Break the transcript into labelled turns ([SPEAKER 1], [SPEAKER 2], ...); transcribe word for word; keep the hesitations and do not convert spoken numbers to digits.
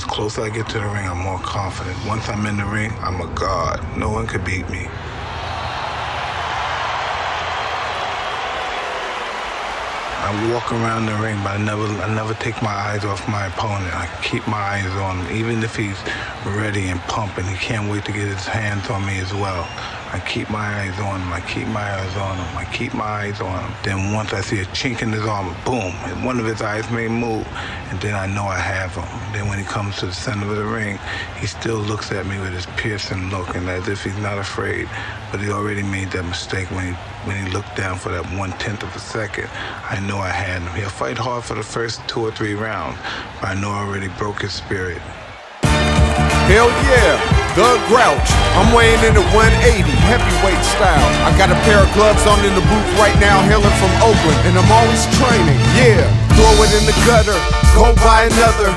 [SPEAKER 1] As closer I get to the ring, I'm more confident. Once I'm in the ring, I'm a god. No one could beat me. I walk around the ring, but I never, I never take my eyes off my opponent. I keep my eyes on him, even if he's ready and pumping. He can't wait to get his hands on me as well. I keep my eyes on him. I keep my eyes on him. I keep my eyes on him. Then once I see a chink in his armor, boom, and one of his eyes may move, and then I know I have him. Then when he comes to the center of the ring, he still looks at me with his piercing look, and as if he's not afraid. But he already made that mistake when he when he looked down for that one tenth of a second. I know I had him. He'll fight hard for the first two or three rounds, but I know I already broke his spirit.
[SPEAKER 2] Hell yeah, The Grouch. I'm weighing in at one eighty, heavyweight style. I got a pair of gloves on in the booth right now, hailing from Oakland, and I'm always training. Yeah, throw it in the gutter, go buy another.